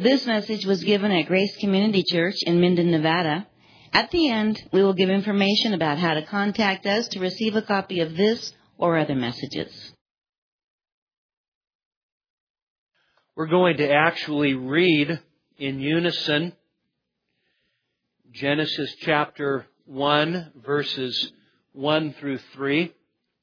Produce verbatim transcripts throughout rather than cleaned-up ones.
This message was given at Grace Community Church in Minden, Nevada. At the end, we will give information about how to contact us to receive a copy of this or other messages. We're going to actually read in unison Genesis chapter one, verses one through three.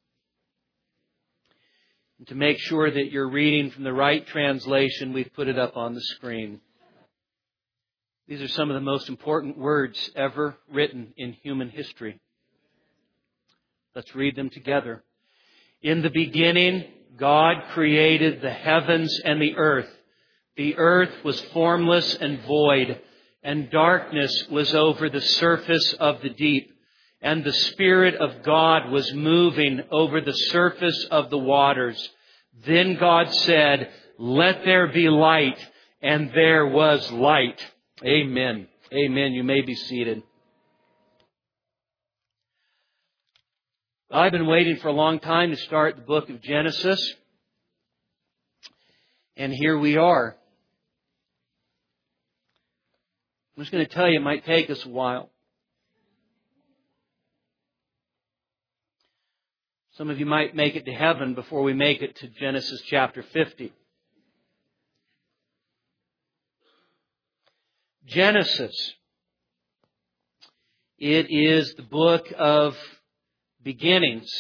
And to make sure that you're reading from the right translation, we've put it up on the screen. These are some of the most important words ever written in human history. Let's read them together. In the beginning, God created the heavens and the earth. The earth was formless and void, and darkness was over the surface of the deep. And the Spirit of God was moving over the surface of the waters. Then God said, "Let there be light," and there was light. Amen. Amen. You may be seated. I've been waiting for a long time to start the book of Genesis. And here we are. I'm just going to tell you, it might take us a while. Some of you might make it to heaven before we make it to Genesis chapter fifty. Genesis. It is the book of beginnings.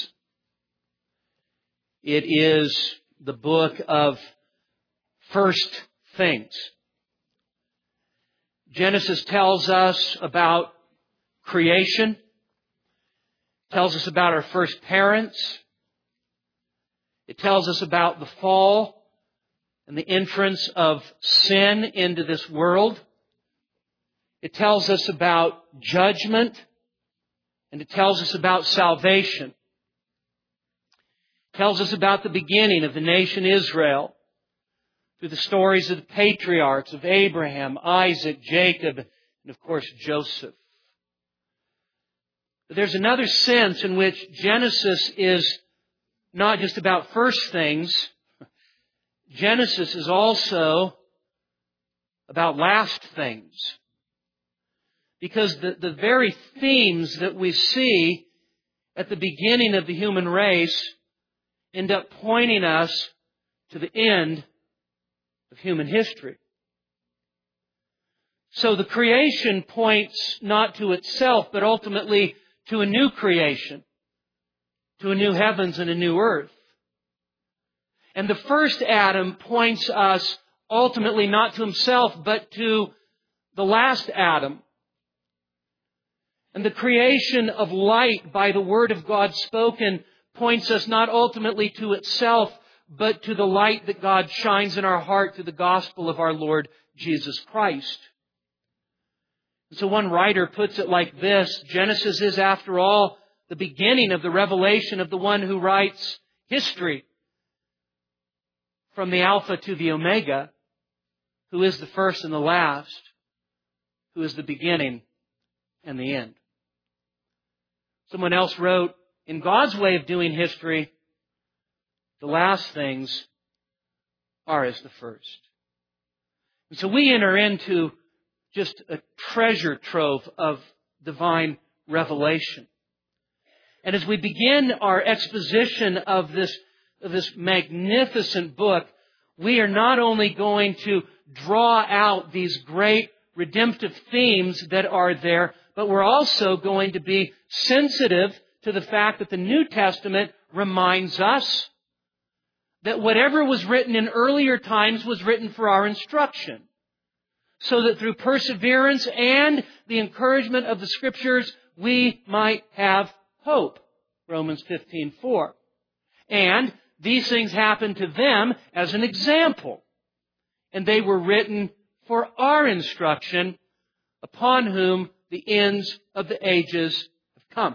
It is the book of first things. Genesis tells us about creation. Tells us about our first parents. It tells us about the fall and the entrance of sin into this world. It tells us about judgment, and it tells us about salvation. It tells us about the beginning of the nation Israel through the stories of the patriarchs of Abraham, Isaac, Jacob, and of course Joseph. But there's another sense in which Genesis is not just about first things. Genesis is also about last things. Because the, the very themes that we see at the beginning of the human race end up pointing us to the end of human history. So the creation points not to itself, but ultimately to a new creation, to a new heavens and a new earth. And the first Adam points us ultimately not to himself, but to the last Adam. And the creation of light by the Word of God spoken points us not ultimately to itself, but to the light that God shines in our heart through the gospel of our Lord Jesus Christ. So one writer puts it like this: Genesis is, after all, the beginning of the revelation of the one who writes history from the Alpha to the Omega, who is the first and the last, who is the beginning and the end. Someone else wrote, in God's way of doing history, the last things are as the first. And so we enter into just a treasure trove of divine revelation. And as we begin our exposition of this, of this magnificent book, we are not only going to draw out these great redemptive themes that are there, but we're also going to be sensitive to the fact that the New Testament reminds us that whatever was written in earlier times was written for our instruction, so that through perseverance and the encouragement of the Scriptures, we might have hope. Romans fifteen four. And these things happened to them as an example. And they were written for our instruction, upon whom the ends of the ages have come.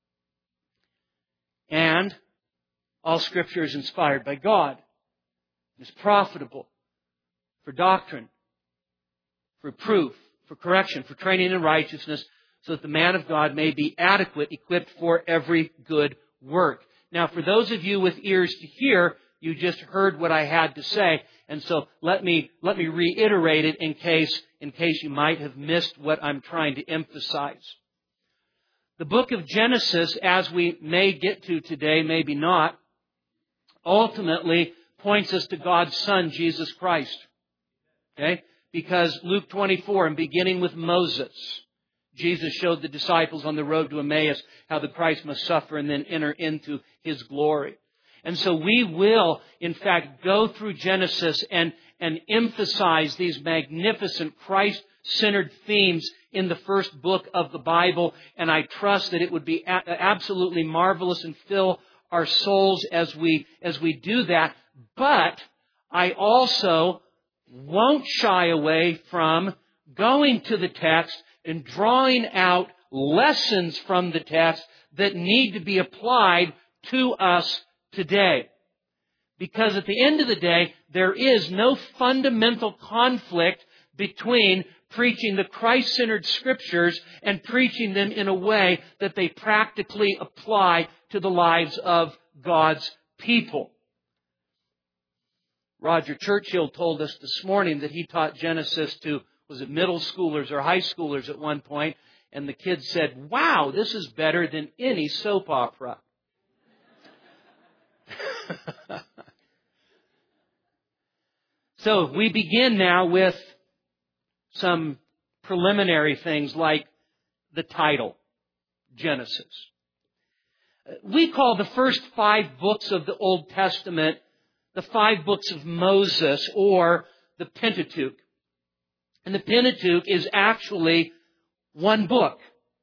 And all Scripture is inspired by God. It is profitable for doctrine, for proof, for correction, for training in righteousness, so that the man of God may be adequate, equipped for every good work. Now, for those of you with ears to hear, you just heard what I had to say. And so let me, let me reiterate it in case, in case you might have missed what I'm trying to emphasize. The book of Genesis, as we may get to today, maybe not, ultimately points us to God's Son, Jesus Christ. Okay? Because Luke twenty-four, and beginning with Moses, Jesus showed the disciples on the road to Emmaus how the Christ must suffer and then enter into His glory. And so we will, in fact, go through Genesis and, and emphasize these magnificent Christ-centered themes in the first book of the Bible. And I trust that it would be a- absolutely marvelous and fill our souls as we, as we do that. But I also won't shy away from going to the text and drawing out lessons from the text that need to be applied to us today. Because at the end of the day, there is no fundamental conflict between preaching the Christ-centered Scriptures and preaching them in a way that they practically apply to the lives of God's people. Roger Churchill told us this morning that he taught Genesis to, was it middle schoolers or high schoolers at one point, and the kids said, "Wow, this is better than any soap opera." So we begin now with some preliminary things like the title, Genesis. We call the first five books of the Old Testament the five books of Moses, or the Pentateuch. And the Pentateuch is actually one book.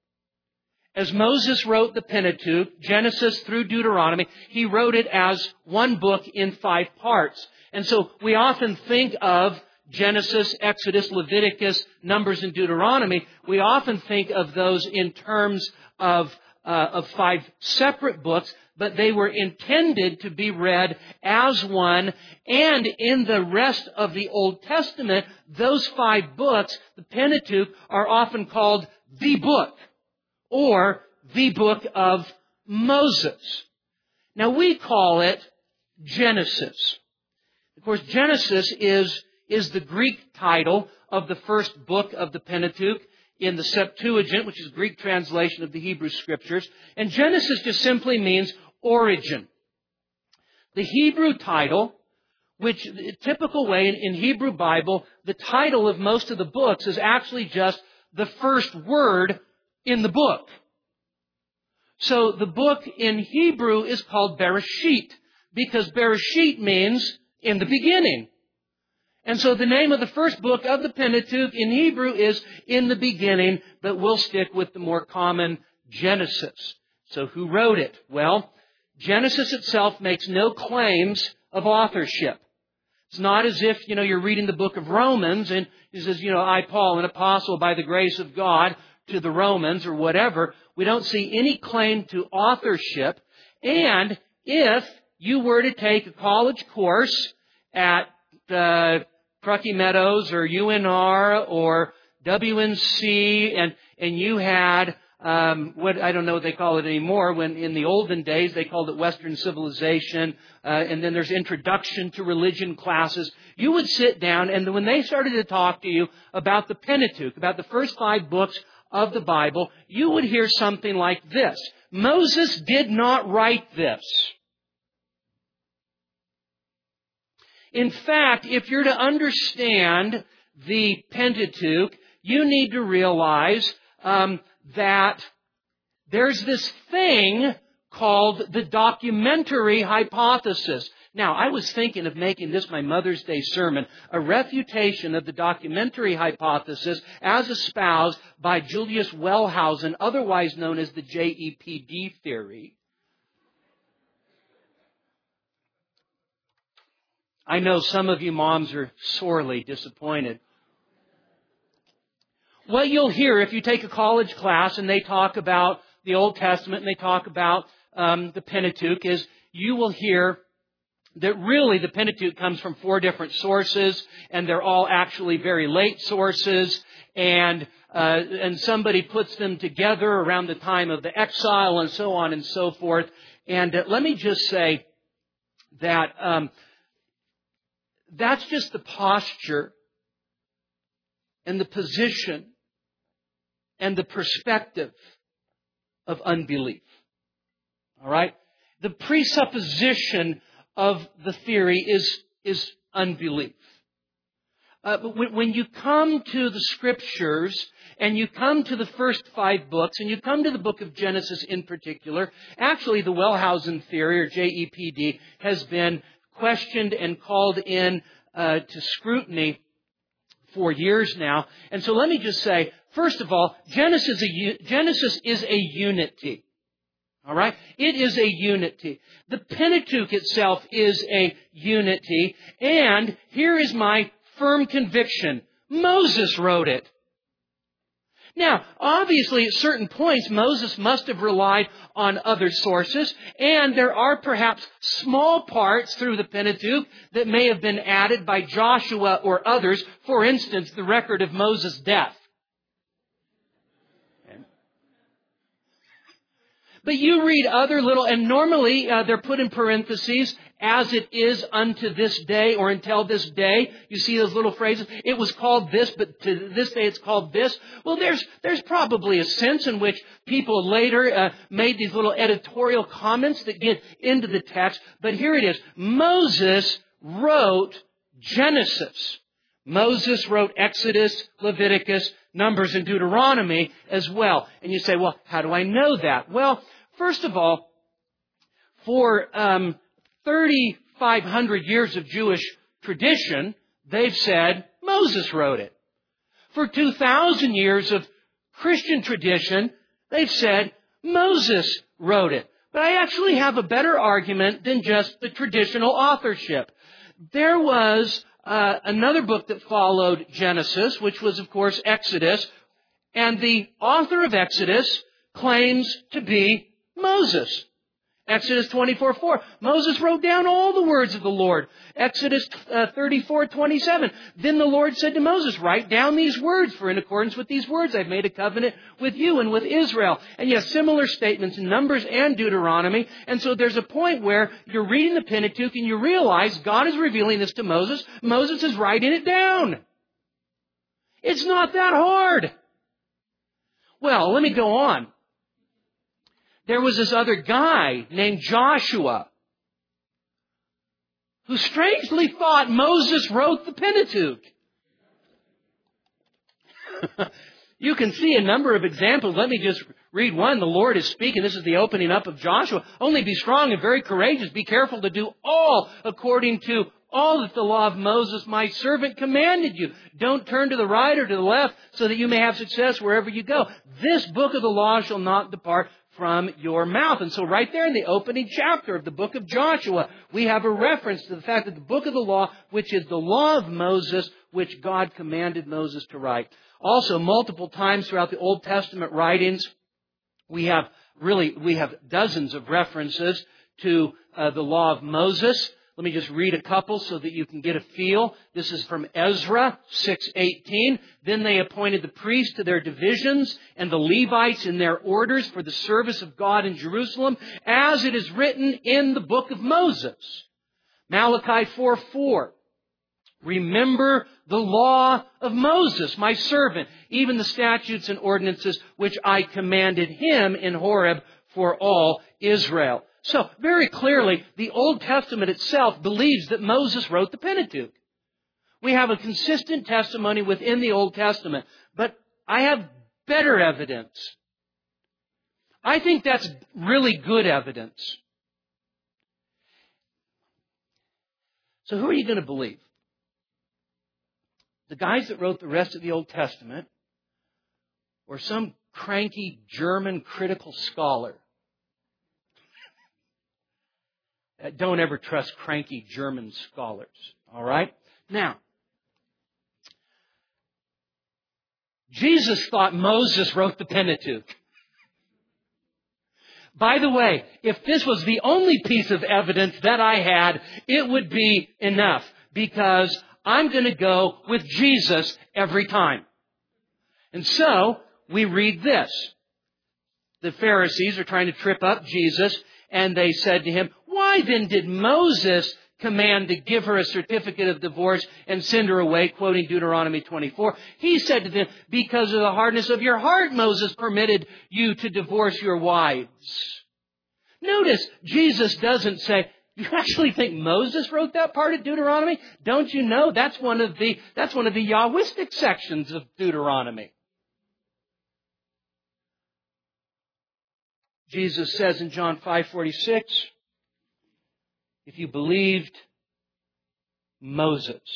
As Moses wrote the Pentateuch, Genesis through Deuteronomy, he wrote it as one book in five parts. And so we often think of Genesis, Exodus, Leviticus, Numbers, and Deuteronomy. We often think of those in terms of, uh, of five separate books, but they were intended to be read as one. And in the rest of the Old Testament, those five books, the Pentateuch, are often called the book, or the book of Moses. Now we call it Genesis. Of course, Genesis is, is the Greek title of the first book of the Pentateuch in the Septuagint, which is a Greek translation of the Hebrew Scriptures. And Genesis just simply means origin. The Hebrew title, which the typical way in, in Hebrew Bible, the title of most of the books is actually just the first word in the book. So the book in Hebrew is called Bereshit, because Bereshit means in the beginning. And so the name of the first book of the Pentateuch in Hebrew is in the beginning, but we'll stick with the more common Genesis. So who wrote it? Well, Genesis itself makes no claims of authorship. It's not as if, you know, you're reading the book of Romans and it says, you know, I, Paul, an apostle by the grace of God to the Romans or whatever. We don't see any claim to authorship. And if you were to take a college course at uh, Truckee Meadows or U N R or W N C, and and you had um, what I don't know what they call it anymore. When in the olden days they called it Western civilization, uh, and then there's introduction to religion classes. You would sit down, and when they started to talk to you about the Pentateuch, about the first five books of the Bible, you would hear something like this: Moses did not write this. In fact, if you're to understand the Pentateuch, you need to realize um, that there's this thing called the documentary hypothesis. Now, I was thinking of making this my Mother's Day sermon, a refutation of the documentary hypothesis as espoused by Julius Wellhausen, otherwise known as the J E P D theory. I know some of you moms are sorely disappointed. What you'll hear if you take a college class and they talk about the Old Testament and they talk about um, the Pentateuch is you will hear that really the Pentateuch comes from four different sources, and they're all actually very late sources, and uh, and somebody puts them together around the time of the exile and so on and so forth. And uh, let me just say that um, that's just the posture and the position and the perspective of unbelief. All right? The presupposition of the theory is, is unbelief. Uh, but when, when you come to the Scriptures and you come to the first five books and you come to the book of Genesis in particular, actually the Wellhausen theory, or J E P D, has been questioned and called in uh, to scrutiny for years now. And so let me just say, first of all, Genesis, a, Genesis is a unity. All right? It is a unity. The Pentateuch itself is a unity. And here is my firm conviction. Moses wrote it. Now, obviously, at certain points, Moses must have relied on other sources, and there are perhaps small parts through the Pentateuch that may have been added by Joshua or others. For instance, the record of Moses' death. But you read other little, and normally uh, they're put in parentheses, as it is unto this day, or until this day. You see those little phrases? It was called this, but to this day it's called this. Well, there's there's probably a sense in which people later uh, made these little editorial comments that get into the text. But here it is. Moses wrote Genesis. Moses wrote Exodus, Leviticus, Numbers, and Deuteronomy as well. And you say, well, how do I know that? Well, first of all, for um, thirty-five hundred years of Jewish tradition, they've said Moses wrote it. For two thousand years of Christian tradition, they've said Moses wrote it. But I actually have a better argument than just the traditional authorship. There was Uh, another book that followed Genesis, which was, of course, Exodus. And the author of Exodus claims to be Moses. Exodus twenty-four four. Moses wrote down all the words of the Lord. Exodus uh, thirty-four twenty-seven. Then the Lord said to Moses, write down these words, for in accordance with these words I've made a covenant with you and with Israel. And you have similar statements in Numbers and Deuteronomy. And so there's a point where you're reading the Pentateuch and you realize God is revealing this to Moses. Moses is writing it down. It's not that hard. Well, let me go on. There was this other guy named Joshua who strangely thought Moses wrote the Pentateuch. You can see a number of examples. Let me just read one. The Lord is speaking. This is the opening up of Joshua. Only be strong and very courageous. Be careful to do all according to all that the law of Moses, my servant, commanded you. Don't turn to the right or to the left so that you may have success wherever you go. This book of the law shall not depart from your mouth. And so right there in the opening chapter of the book of Joshua, we have a reference to the fact that the book of the law, which is the law of Moses, which God commanded Moses to write. Also, multiple times throughout the Old Testament writings, we have really, we have dozens of references to uh, the law of Moses. Let me just read a couple so that you can get a feel. This is from Ezra six eighteen. Then they appointed the priests to their divisions and the Levites in their orders for the service of God in Jerusalem, as it is written in the book of Moses. Malachi four four. Remember the law of Moses, my servant, even the statutes and ordinances which I commanded him in Horeb for all Israel. So, very clearly, the Old Testament itself believes that Moses wrote the Pentateuch. We have a consistent testimony within the Old Testament, but I have better evidence. I think that's really good evidence. So who are you going to believe? The guys that wrote the rest of the Old Testament, or some cranky German critical scholar? Don't ever trust cranky German scholars. All right? Now, Jesus thought Moses wrote the Pentateuch. By the way, if this was the only piece of evidence that I had, it would be enough, because I'm going to go with Jesus every time. And so, we read this. The Pharisees are trying to trip up Jesus, and they said to him, Why then did Moses command to give her a certificate of divorce and send her away, quoting Deuteronomy twenty-four? He said to them, because of the hardness of your heart, Moses permitted you to divorce your wives. Notice, Jesus doesn't say, you actually think Moses wrote that part of Deuteronomy? Don't you know that's one of the, that's one of the Yahwistic sections of Deuteronomy. Jesus says in John five forty-six, if you believed Moses,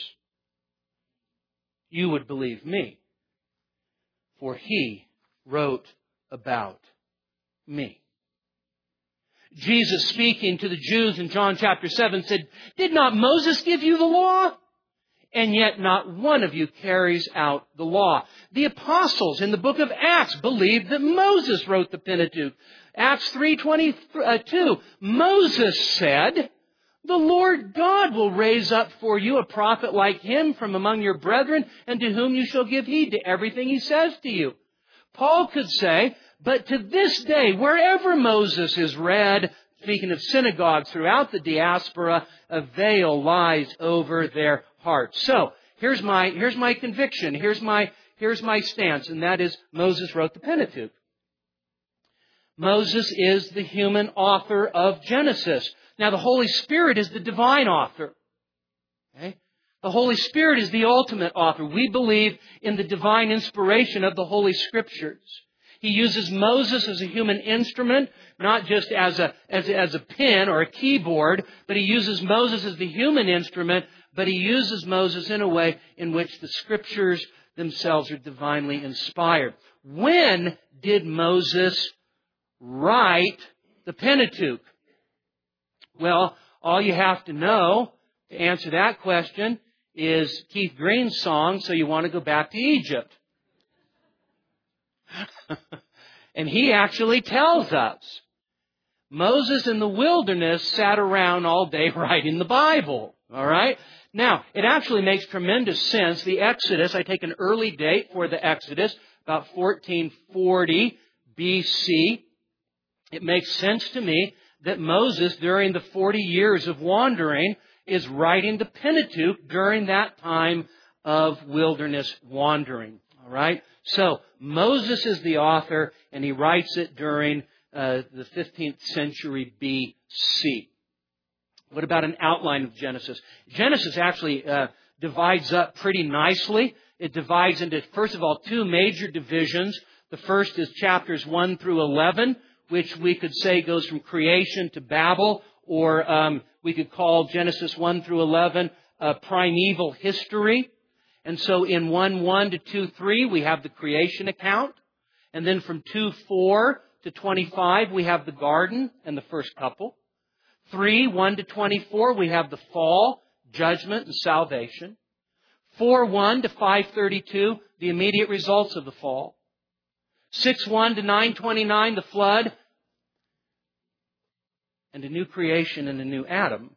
you would believe me, for he wrote about me. Jesus, speaking to the Jews in John chapter seven, said, did not Moses give you the law? And yet not one of you carries out the law. The apostles in the book of Acts believed that Moses wrote the Pentateuch. Acts three twenty-two, Moses said, the Lord God will raise up for you a prophet like him from among your brethren, and to whom you shall give heed to everything he says to you. Paul could say, but to this day, wherever Moses is read, speaking of synagogues throughout the diaspora, a veil lies over their hearts. So, here's my, here's my conviction, here's my, here's my stance, and that is Moses wrote the Pentateuch. Moses is the human author of Genesis. Now, the Holy Spirit is the divine author. Okay? The Holy Spirit is the ultimate author. We believe in the divine inspiration of the Holy Scriptures. He uses Moses as a human instrument, not just as a, as a, as a pen or a keyboard, but he uses Moses as the human instrument, but he uses Moses in a way in which the Scriptures themselves are divinely inspired. When did Moses write the Pentateuch? Well, all you have to know to answer that question is Keith Green's song, So You Want to Go Back to Egypt. And he actually tells us Moses in the wilderness sat around all day writing the Bible. All right? Now, it actually makes tremendous sense. The Exodus, I take an early date for the Exodus, about fourteen forty B C. It makes sense to me that Moses, during the forty years of wandering, is writing the Pentateuch during that time of wilderness wandering. All right? So, Moses is the author, and he writes it during uh, the fifteenth century B C. What about an outline of Genesis? Genesis actually uh, divides up pretty nicely. It divides into, first of all, two major divisions. The first is chapters one through eleven, which we could say goes from creation to Babel, or um, we could call Genesis one through eleven uh, primeval history. And so in one one to two three, we have the creation account. And then from two four to twenty-five, we have the garden and the first couple. three one to twenty-four, we have the fall, judgment, and salvation. four one to five thirty-two, the immediate results of the fall. six one to nine twenty-nine, the flood, and a new creation and a new Adam.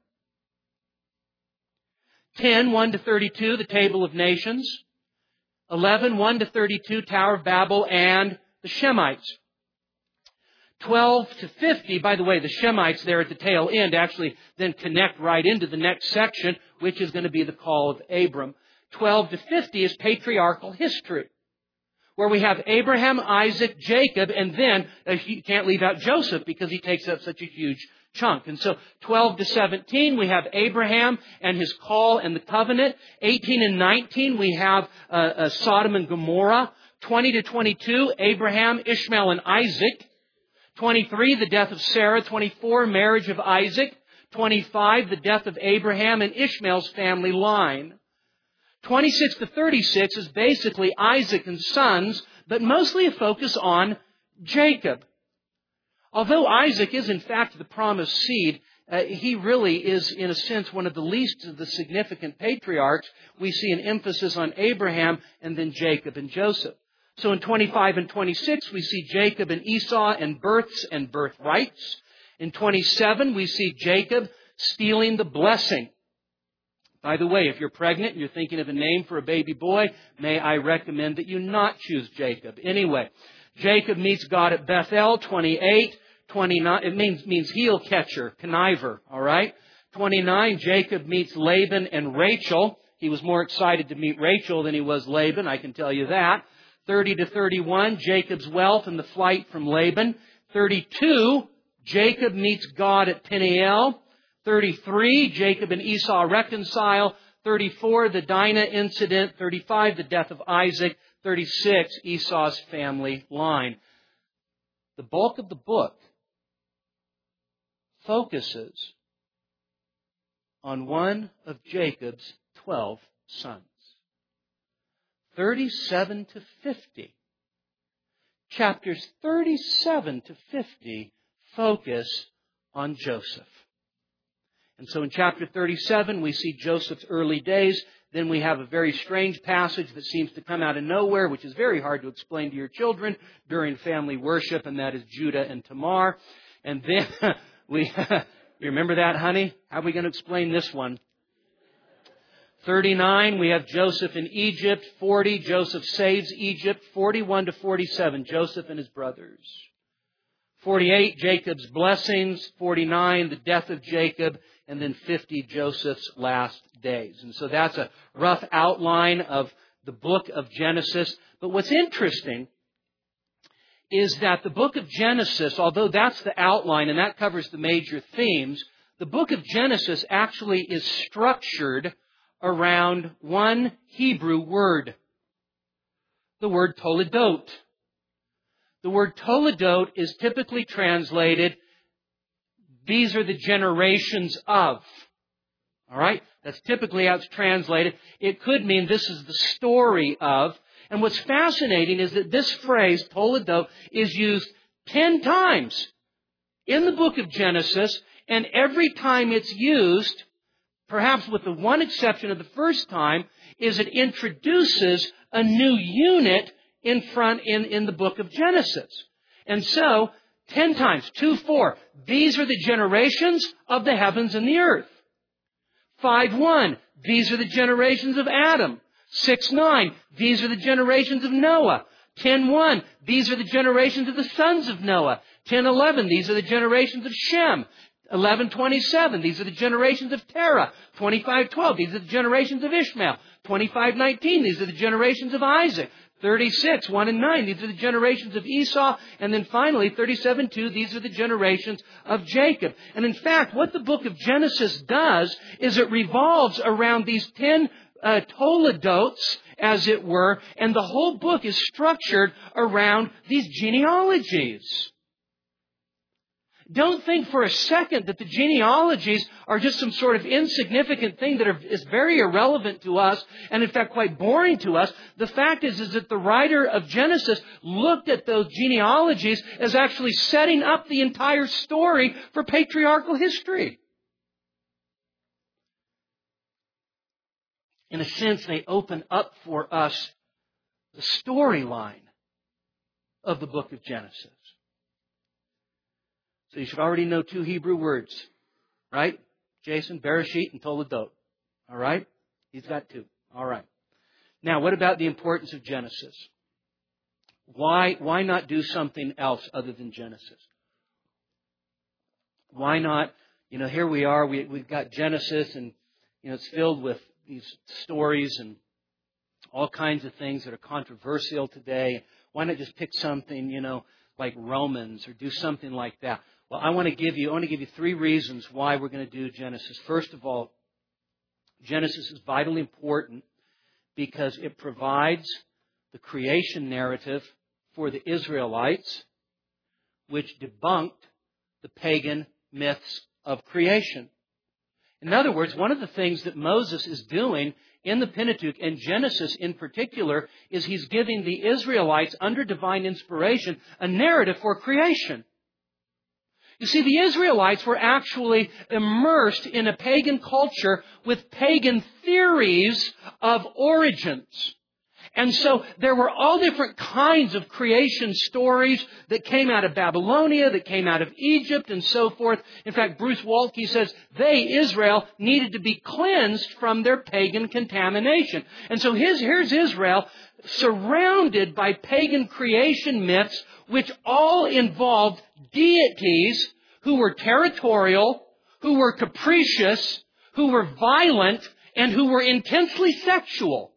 ten one to thirty-two, the Table of Nations. eleven one to thirty-two, Tower of Babel and the Shemites. twelve to fifty, by the way, the Shemites there at the tail end actually then connect right into the next section, which is going to be the call of Abram. twelve to fifty is patriarchal history, where we have Abraham, Isaac, Jacob, and then uh, you can't leave out Joseph because he takes up such a huge chunk. And so twelve to seventeen, we have Abraham and his call and the covenant. eighteen and nineteen, we have uh, uh, Sodom and Gomorrah. twenty to twenty-two, Abraham, Ishmael, and Isaac. twenty-three, the death of Sarah. twenty-four, marriage of Isaac. twenty-five, the death of Abraham and Ishmael's family line. twenty-six to thirty-six is basically Isaac and sons, but mostly a focus on Jacob. Although Isaac is in fact the promised seed, uh, he really is in a sense one of the least of the significant patriarchs. We see an emphasis on Abraham and then Jacob and Joseph. So in twenty-five and twenty-six, we see Jacob and Esau and births and birthrights. In twenty-seven, we see Jacob stealing the blessing. By the way, if you're pregnant and you're thinking of a name for a baby boy, may I recommend that you not choose Jacob. Anyway, Jacob meets God at Bethel, twenty-eight. twenty-nine, it means, means heel catcher, conniver, all right? twenty-nine, Jacob meets Laban and Rachel. He was more excited to meet Rachel than he was Laban, I can tell you that. thirty to thirty-one, Jacob's wealth and the flight from Laban. thirty-two, Jacob meets God at Peniel. thirty-three, Jacob and Esau reconcile. thirty-four, the Dinah incident. thirty-five, the death of Isaac. thirty-six, Esau's family line. The bulk of the book focuses on one of Jacob's twelve sons. thirty-seven to fifty. Chapters thirty-seven to fifty focus on Joseph. And so in chapter thirty-seven, we see Joseph's early days. Then we have a very strange passage that seems to come out of nowhere, which is very hard to explain to your children during family worship, and that is Judah and Tamar. And then we, you remember that, honey? How are we going to explain this one? thirty-nine, we have Joseph in Egypt. forty, Joseph saves Egypt. forty-one to forty-seven, Joseph and his brothers. forty-eight, Jacob's blessings. forty-nine, the death of Jacob. And then fifty, Joseph's last days. And so that's a rough outline of the book of Genesis. But what's interesting is that the book of Genesis, although that's the outline and that covers the major themes, the book of Genesis actually is structured around one Hebrew word. The word toledot. The word toledot is typically translated, these are the generations of. All right? That's typically how it's translated. It could mean this is the story of. And what's fascinating is that this phrase, toledot, is used ten times in the book of Genesis, and every time it's used, perhaps with the one exception of the first time, is it introduces a new unit in front in, in the book of Genesis. And so, ten times, two, four, these are the generations of the heavens and the earth. Five, one, these are the generations of Adam. Six, nine, these are the generations of Noah. Ten, one, these are the generations of the sons of Noah. Ten, eleven, these are the generations of Shem. eleven twenty-seven, these are the generations of Terah. twenty-five twelve, these are the generations of Ishmael. twenty-five nineteen, these are the generations of Isaac. thirty-six, one and nine, these are the generations of Esau. And then finally, thirty-seven two, these are the generations of Jacob. And in fact, what the book of Genesis does is it revolves around these ten uh, toledots, as it were, and the whole book is structured around these genealogies. Don't think for a second that the genealogies are just some sort of insignificant thing that are, is very irrelevant to us and in fact quite boring to us. The fact is, is that the writer of Genesis looked at those genealogies as actually setting up the entire story for patriarchal history. In a sense, they open up for us the storyline of the book of Genesis. So you should already know two Hebrew words, right? Jason, Bereshit, and Toledot. All right? He's got two. All right. Now, what about the importance of Genesis? Why, why not do something else other than Genesis? Why not, you know, here we are, we, we've got Genesis, and, you know, it's filled with these stories and all kinds of things that are controversial today. Why not just pick something, you know, like Romans or do something like that? Well, I want to give you, I want to give you three reasons why we're going to do Genesis. First of all, Genesis is vitally important because it provides the creation narrative for the Israelites, which debunked the pagan myths of creation. In other words, one of the things that Moses is doing in the Pentateuch, and Genesis in particular, is he's giving the Israelites, under divine inspiration, a narrative for creation. You see, the Israelites were actually immersed in a pagan culture with pagan theories of origins. And so there were all different kinds of creation stories that came out of Babylonia, that came out of Egypt, and so forth. In fact, Bruce Waltke says they, Israel, needed to be cleansed from their pagan contamination. And so his, here's Israel surrounded by pagan creation myths, which all involved deities who were territorial, who were capricious, who were violent, and who were intensely sexual.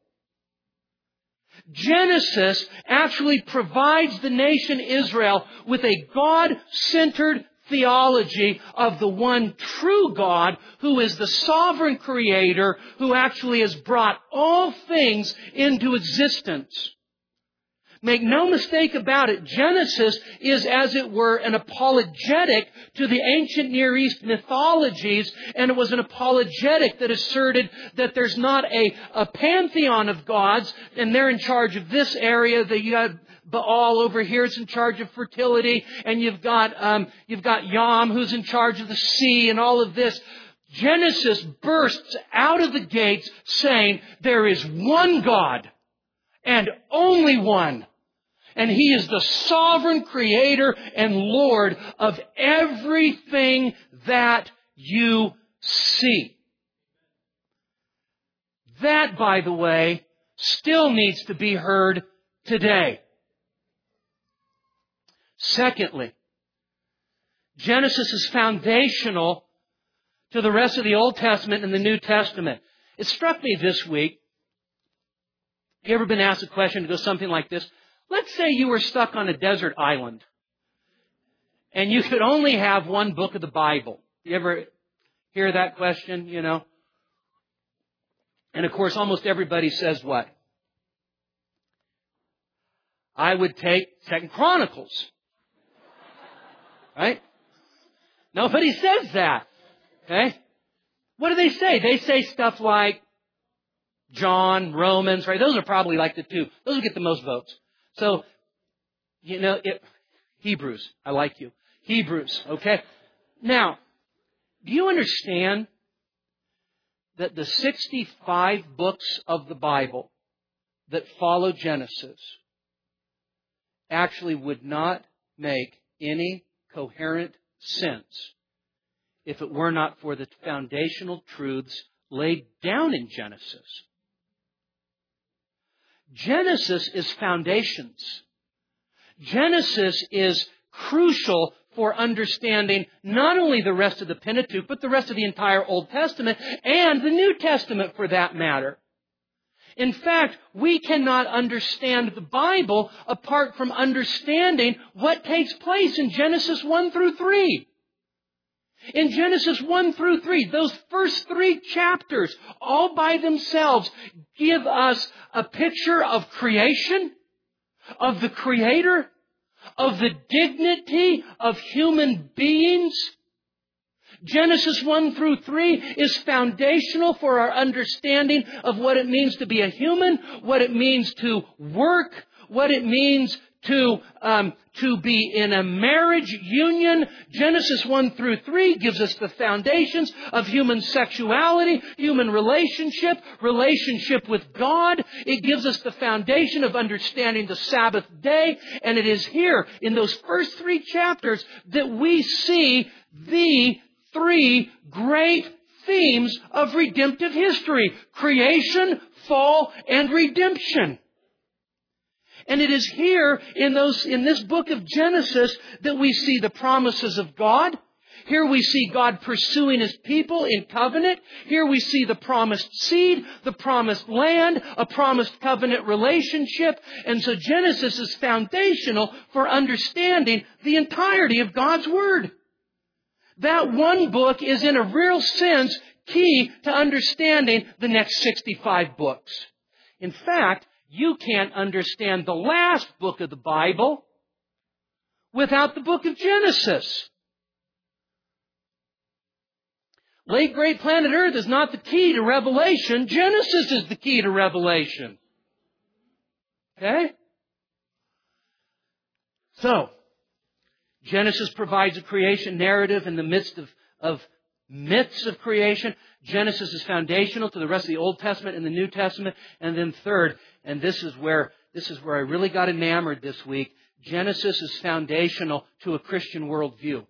Genesis actually provides the nation Israel with a God-centered theology of the one true God who is the sovereign creator who actually has brought all things into existence. Make no mistake about it, Genesis is, as it were, an apologetic to the ancient Near East mythologies, and it was an apologetic that asserted that there's not a, a pantheon of gods, and they're in charge of this area, that you got Baal over here is in charge of fertility, and you've got, um, you've got Yam who's in charge of the sea, and all of this. Genesis bursts out of the gates saying there is one God, and only one. And He is the sovereign creator and Lord of everything that you see. That, by the way, still needs to be heard today. Secondly, Genesis is foundational to the rest of the Old Testament and the New Testament. It struck me this week. Have you ever been asked a question that goes something like this? Let's say you were stuck on a desert island and you could only have one book of the Bible. You ever hear that question, you know? And of course, almost everybody says what? I would take Second Chronicles. Right? Nobody says that. Okay? What do they say? They say stuff like John, Romans, right? Those are probably like the two. Those will get the most votes. So, you know, it, Hebrews, I like you. Hebrews, okay? Now, do you understand that the sixty-five books of the Bible that follow Genesis actually would not make any coherent sense if it were not for the foundational truths laid down in Genesis? Genesis is foundations. Genesis is crucial for understanding not only the rest of the Pentateuch, but the rest of the entire Old Testament and the New Testament for that matter. In fact, we cannot understand the Bible apart from understanding what takes place in Genesis one through three. In Genesis one through three, those first three chapters, all by themselves, give us a picture of creation, of the Creator, of the dignity of human beings. Genesis one through three is foundational for our understanding of what it means to be a human, what it means to work, what it means to um, to be in a marriage union. Genesis one through three gives us the foundations of human sexuality, human relationship, relationship with God. It gives us the foundation of understanding the Sabbath day. And it is here in those first three chapters that we see the three great themes of redemptive history: creation, fall, and redemption. And it is here in those, in this book of Genesis that we see the promises of God. Here we see God pursuing His people in covenant. Here we see the promised seed, the promised land, a promised covenant relationship. And so Genesis is foundational for understanding the entirety of God's Word. That one book is in a real sense key to understanding the next sixty-five books. In fact, you can't understand the last book of the Bible without the book of Genesis. Late great planet Earth is not the key to Revelation. Genesis is the key to Revelation. Okay? So, Genesis provides a creation narrative in the midst of, of myths of creation. Genesis is foundational to the rest of the Old Testament and the New Testament. And then third, and this is where this is where I really got enamored this week, Genesis is foundational to a Christian worldview.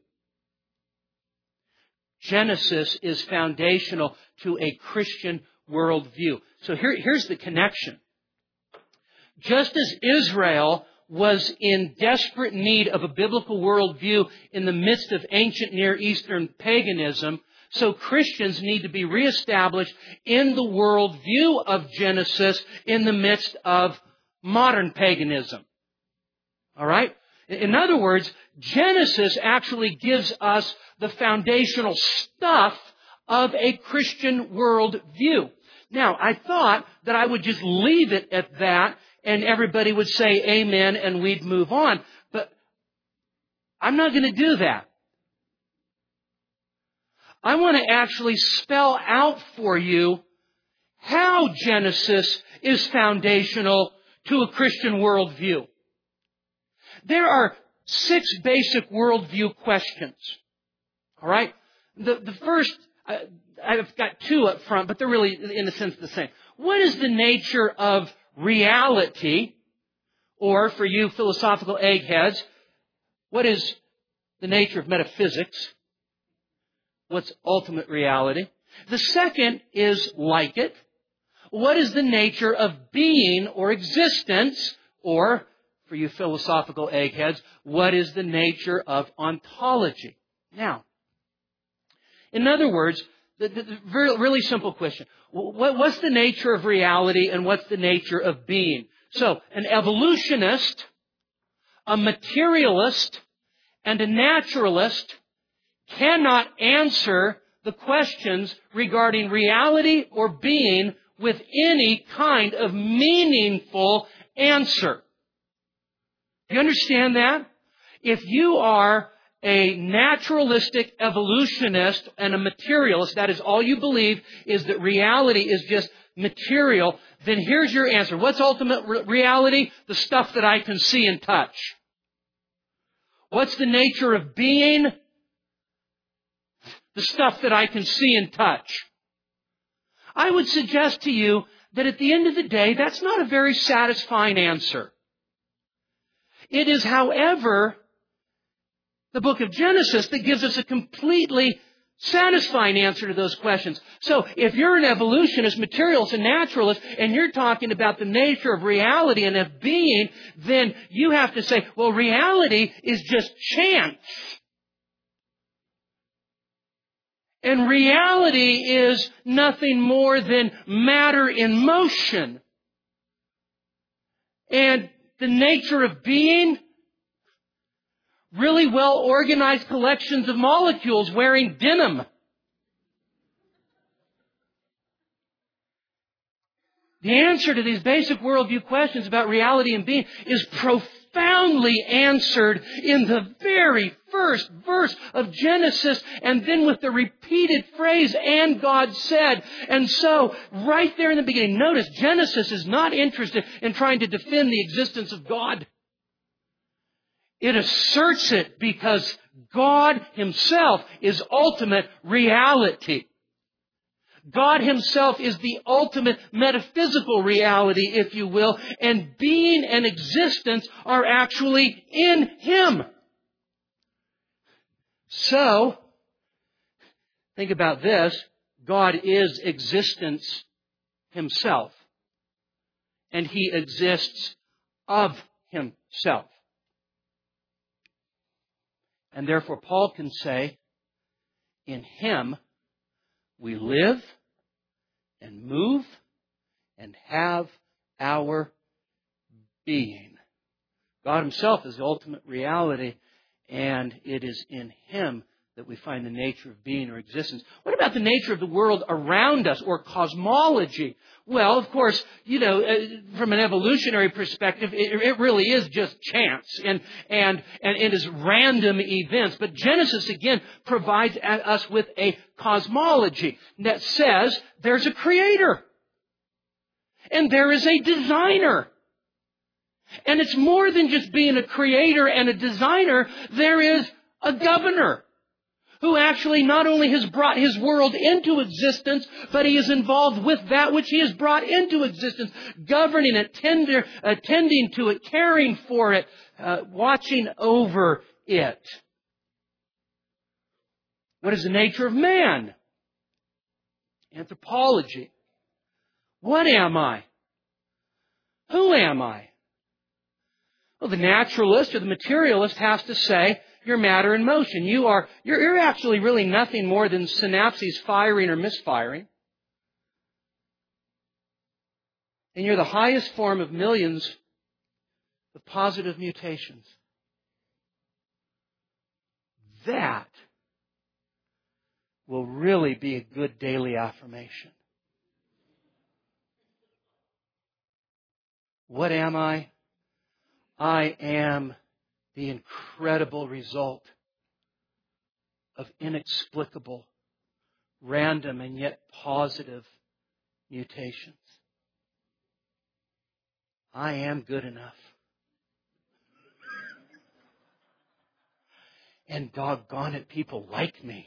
Genesis is foundational to a Christian worldview. So here, here's the connection. Just as Israel was in desperate need of a biblical worldview in the midst of ancient Near Eastern paganism, so Christians need to be reestablished in the worldview of Genesis in the midst of modern paganism. All right? In other words, Genesis actually gives us the foundational stuff of a Christian worldview. Now, I thought that I would just leave it at that and everybody would say amen and we'd move on. But I'm not going to do that. I want to actually spell out for you how Genesis is foundational to a Christian worldview. There are six basic worldview questions. All right? The, the first, uh, I've got two up front, but they're really, in a sense, the same. What is the nature of reality? Or, for you philosophical eggheads, what is the nature of metaphysics? What's ultimate reality? The second is like it. What is the nature of being or existence? Or, for you philosophical eggheads, what is the nature of ontology? Now, in other words, the, the, the very, really simple question. What, what's the nature of reality and what's the nature of being? So, an evolutionist, a materialist, and a naturalist cannot answer the questions regarding reality or being with any kind of meaningful answer. Do you understand that? If you are a naturalistic evolutionist and a materialist, that is all you believe is that reality is just material, then here's your answer. What's ultimate re- reality? The stuff that I can see and touch. What's the nature of being? The stuff that I can see and touch. I would suggest to you that at the end of the day, that's not a very satisfying answer. It is, however, the book of Genesis that gives us a completely satisfying answer to those questions. So if you're an evolutionist, materialist, and naturalist, and you're talking about the nature of reality and of being, then you have to say, well, reality is just chance. And reality is nothing more than matter in motion. And the nature of being, really well organized collections of molecules wearing denim. The answer to these basic worldview questions about reality and being is profoundly answered in the very first verse of Genesis, and then with the repeated phrase, and God said. And so, right there in the beginning, notice Genesis is not interested in trying to defend the existence of God. It asserts it because God Himself is ultimate reality. God Himself is the ultimate metaphysical reality, if you will, and being and existence are actually in Him. So, think about this. God is existence Himself, and He exists of Himself. And therefore, Paul can say, in Him we live and move and have our being. God Himself is the ultimate reality, and it is in Him that we find the nature of being or existence. What about the nature of the world around us, or cosmology? Well, of course, you know, from an evolutionary perspective, it, it really is just chance and, and, and it is random events. But Genesis, again, provides us with a cosmology that says there's a creator and there is a designer. And it's more than just being a creator and a designer. There is a governor who actually not only has brought His world into existence, but He is involved with that which He has brought into existence, governing it, tender, attending to it, caring for it, uh, watching over it. What is the nature of man? Anthropology. What am I? Who am I? Well, the naturalist or the materialist has to say, you're matter in motion. You are, you're, you're actually really nothing more than synapses firing or misfiring. And you're the highest form of millions of positive mutations. That will really be a good daily affirmation. What am I? I am the incredible result of inexplicable, random, and yet positive mutations. I am good enough. And doggone it, people like me.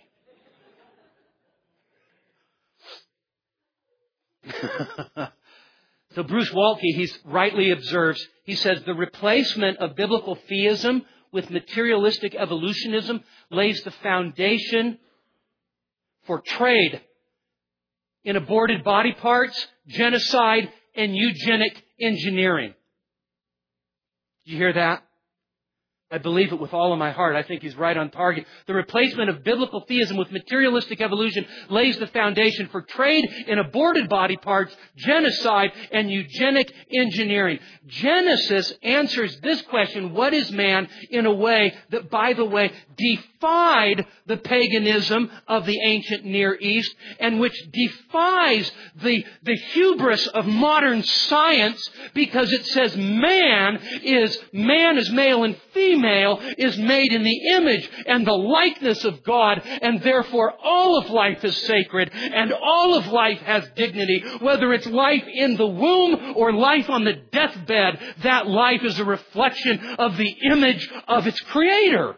So Bruce Waltke, he rightly observes, he says, the replacement of biblical theism with materialistic evolutionism lays the foundation for trade in aborted body parts, genocide, and eugenic engineering. Did you hear that? I believe it with all of my heart. I think he's right on target. The replacement of biblical theism with materialistic evolution lays the foundation for trade in aborted body parts, genocide, and eugenic engineering. Genesis answers this question, what is man, in a way that, by the way, defied the paganism of the ancient Near East and which defies the, the hubris of modern science because it says man is, man is male and female. Male is made in the image and the likeness of God, and therefore all of life is sacred and all of life has dignity. Whether it's life in the womb or life on the deathbed, that life is a reflection of the image of its Creator.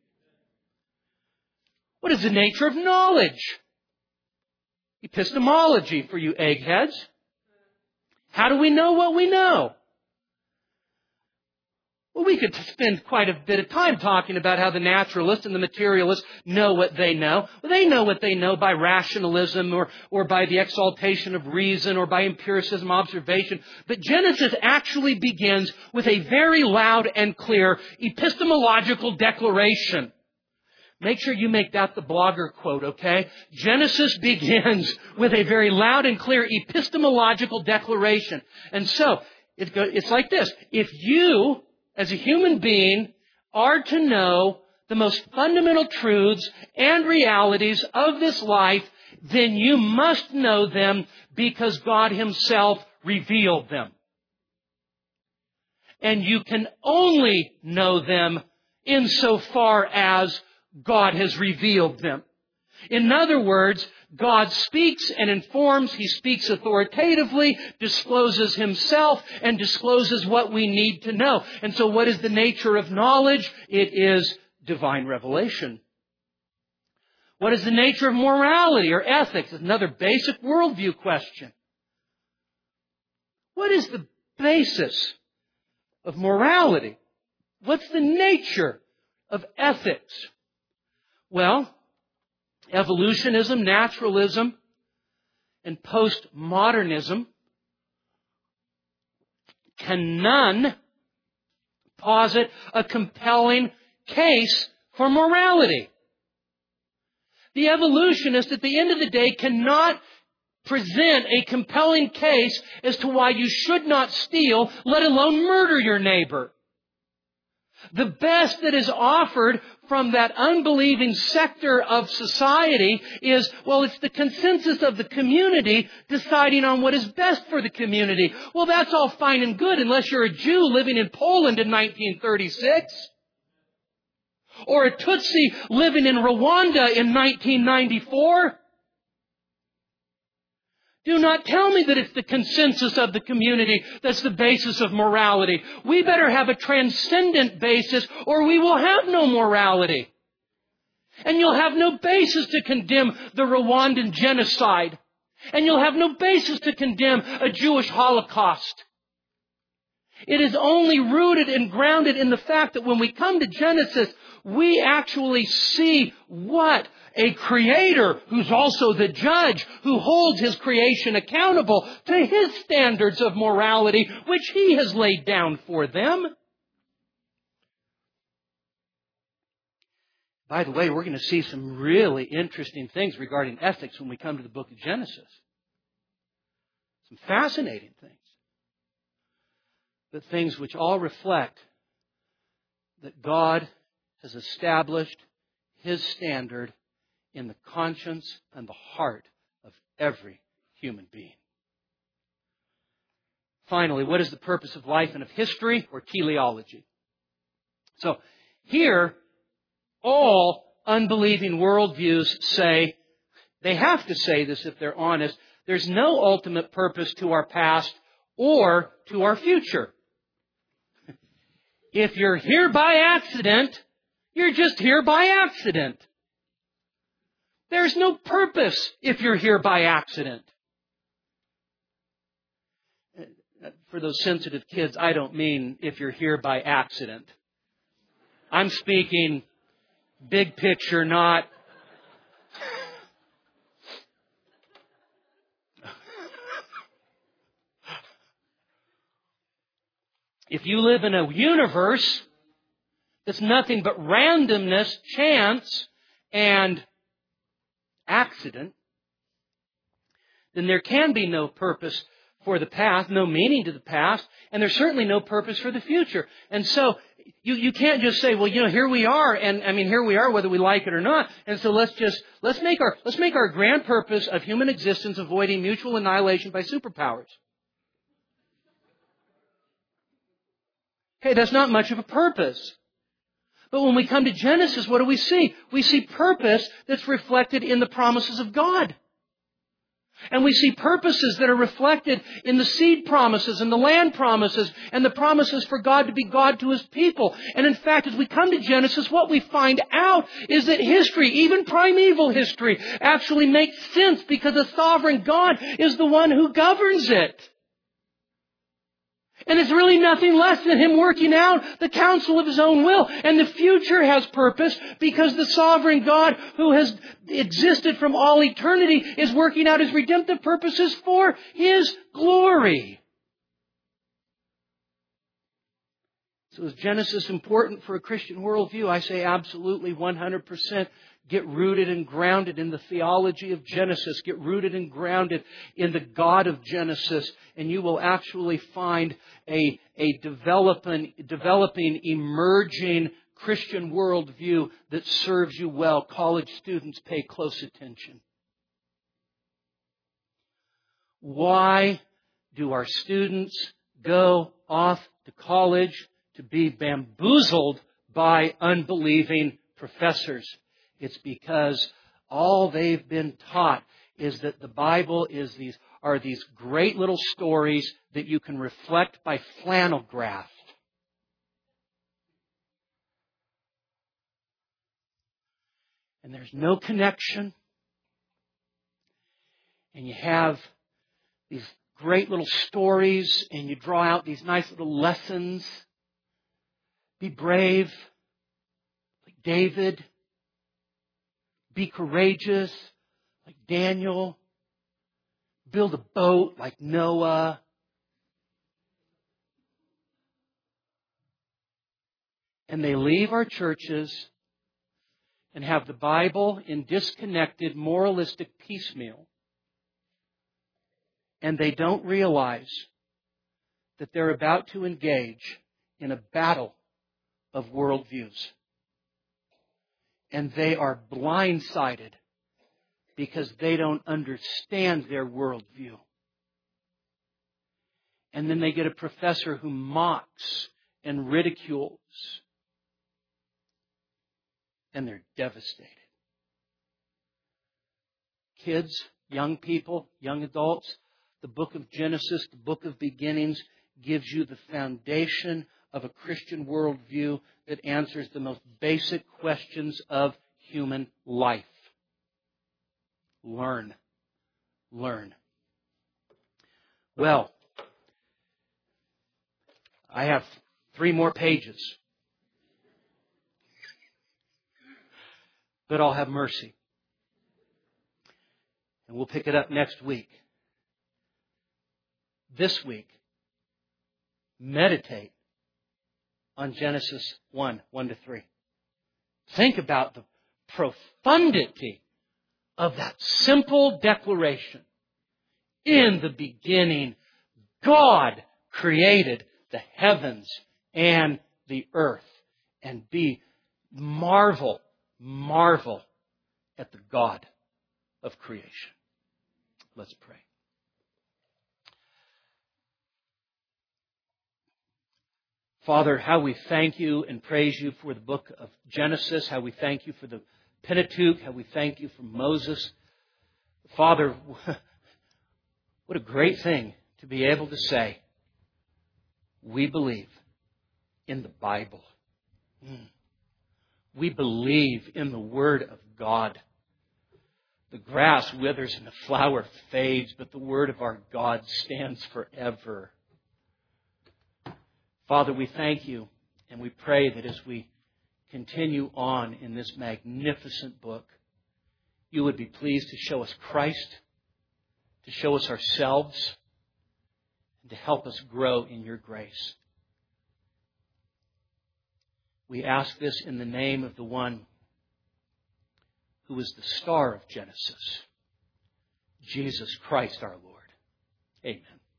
What is the nature of knowledge? Epistemology for you eggheads. How do we know what we know? Well, we could spend quite a bit of time talking about how the naturalists and the materialists know what they know. Well, they know what they know by rationalism or, or by the exaltation of reason or by empiricism, observation. But Genesis actually begins with a very loud and clear epistemological declaration. Make sure you make that the blogger quote, okay? Genesis begins with a very loud and clear epistemological declaration. And so, it go, it's like this. If you, as a human being, are to know the most fundamental truths and realities of this life, then you must know them because God Himself revealed them. And you can only know them insofar as God has revealed them. In other words, God speaks and informs. He speaks authoritatively, discloses Himself, and discloses what we need to know. And so what is the nature of knowledge? It is divine revelation. What is the nature of morality or ethics? It's another basic worldview question. What is the basis of morality? What's the nature of ethics? Well, evolutionism, naturalism, and postmodernism can none posit a compelling case for morality. The evolutionist, at the end of the day, cannot present a compelling case as to why you should not steal, let alone murder your neighbor. The best that is offered from that unbelieving sector of society is, well, it's the consensus of the community deciding on what is best for the community. Well, that's all fine and good unless you're a Jew living in Poland in nineteen thirty-six. Or a Tutsi living in Rwanda in nineteen ninety-four. Do not tell me that it's the consensus of the community that's the basis of morality. We better have a transcendent basis or we will have no morality. And you'll have no basis to condemn the Rwandan genocide. And you'll have no basis to condemn a Jewish Holocaust. It is only rooted and grounded in the fact that when we come to Genesis, we actually see what a creator who's also the judge, who holds his creation accountable to his standards of morality, which he has laid down for them. By the way, we're going to see some really interesting things regarding ethics when we come to the book of Genesis. Some fascinating things. But things which all reflect that God has established His standard in the conscience and the heart of every human being. Finally, what is the purpose of life and of history, or teleology? So, here, all unbelieving worldviews say, they have to say this if they're honest, there's no ultimate purpose to our past or to our future. If you're here by accident, you're just here by accident. There's no purpose if you're here by accident. For those sensitive kids, I don't mean if you're here by accident. I'm speaking big picture, not... If you live in a universe that's nothing but randomness, chance, and accident, then there can be no purpose for the past, no meaning to the past, and there's certainly no purpose for the future. And so you, you can't just say, well, you know, here we are, and I mean, here we are whether we like it or not, and so let's just, let's make our, let's make our grand purpose of human existence avoiding mutual annihilation by superpowers. Okay, that's not much of a purpose. But when we come to Genesis, what do we see? We see purpose that's reflected in the promises of God. And we see purposes that are reflected in the seed promises and the land promises and the promises for God to be God to His people. And in fact, as we come to Genesis, what we find out is that history, even primeval history, actually makes sense because a sovereign God is the one who governs it. And it's really nothing less than Him working out the counsel of His own will. And the future has purpose because the sovereign God who has existed from all eternity is working out His redemptive purposes for His glory. So is Genesis important for a Christian worldview? I say absolutely one hundred percent. Get rooted and grounded in the theology of Genesis. Get rooted and grounded in the God of Genesis. And you will actually find a, a developing, developing, emerging Christian worldview that serves you well. College students, pay close attention. Why do our students go off to college to be bamboozled by unbelieving professors? It's because all they've been taught is that the Bible is these are these great little stories that you can reflect by flannel graph. And there's no connection. And you have these great little stories and you draw out these nice little lessons. Be brave, like David. Be courageous, like Daniel. Build a boat, like Noah. And they leave our churches and have the Bible in disconnected, moralistic piecemeal. And they don't realize that they're about to engage in a battle of worldviews. And they are blindsided because they don't understand their worldview. And then they get a professor who mocks and ridicules. And they're devastated. Kids, young people, young adults, the book of Genesis, the book of beginnings, gives you the foundation of a Christian worldview that answers the most basic questions of human life. Learn. Learn. Well, I have three more pages. But I'll have mercy. And we'll pick it up next week. This week, meditate on Genesis one, one to three. Think about the profundity of that simple declaration. In the beginning, God created the heavens and the earth. And be marvel, marvel at the God of creation. Let's pray. Father, how we thank you and praise you for the book of Genesis, how we thank you for the Pentateuch, how we thank you for Moses. Father, what a great thing to be able to say, we believe in the Bible. We believe in the Word of God. The grass withers and the flower fades, but the Word of our God stands forever. Father, we thank you and we pray that as we continue on in this magnificent book, you would be pleased to show us Christ, to show us ourselves, and to help us grow in your grace. We ask this in the name of the one who is the star of Genesis, Jesus Christ our Lord. Amen.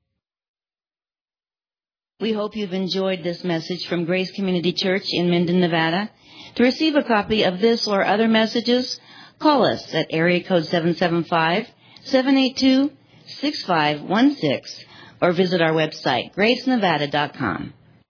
We hope you've enjoyed this message from Grace Community Church in Minden, Nevada. To receive a copy of this or other messages, call us at area code seven seven five, seven eight two, six five one six or visit our website, grace nevada dot com.